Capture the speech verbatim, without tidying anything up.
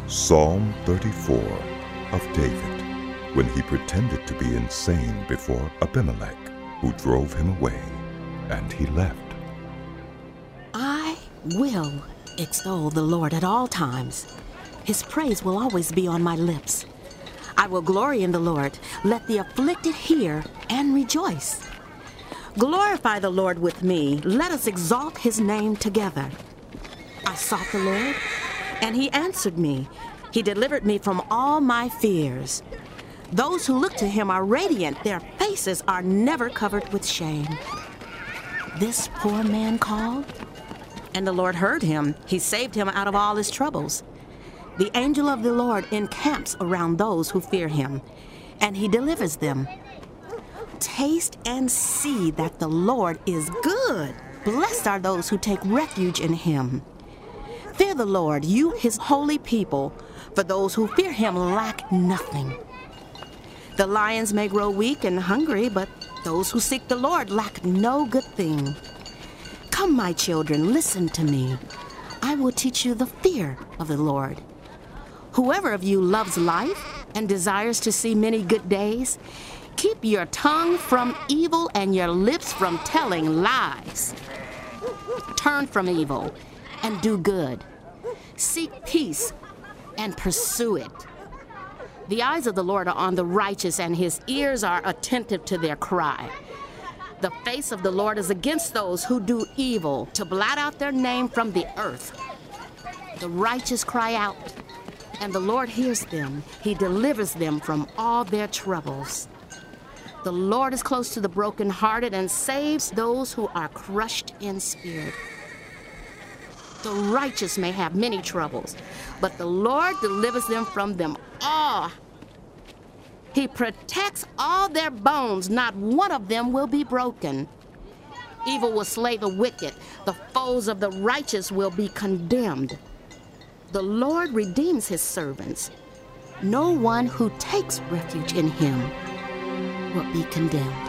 Psalm thirty-four of David, when he pretended to be insane before Abimelech, who drove him away, and he left. I will extol the Lord at all times. His praise will always be on my lips. I will glory in the Lord. Let the afflicted hear and rejoice. Glorify the Lord with me. Let us exalt his name together. I sought the Lord, and he answered me. He delivered me from all my fears. Those who look to him are radiant. Their faces are never covered with shame. This poor man called, and the Lord heard him. He saved him out of all his troubles. The angel of the Lord encamps around those who fear him, and he delivers them. Taste and see that the Lord is good. Blessed are those who take refuge in him. Fear the Lord, you his holy people, for those who fear him lack nothing. The lions may grow weak and hungry, but those who seek the Lord lack no good thing. Come, my children, listen to me. I will teach you the fear of the Lord. Whoever of you loves life and desires to see many good days, keep your tongue from evil and your lips from telling lies. Turn from evil and do good. Seek peace and pursue it. The eyes of the Lord are on the righteous, and his ears are attentive to their cry. The face of the Lord is against those who do evil, to blot out their name from the earth. The righteous cry out, and the Lord hears them. He delivers them from all their troubles. The Lord is close to the brokenhearted and saves those who are crushed in spirit. The righteous may have many troubles, but the Lord delivers them from them all. He protects all their bones. Not one of them will be broken. Evil will slay the wicked. The foes of the righteous will be condemned. The Lord redeems his servants. No one who takes refuge in him will be condemned.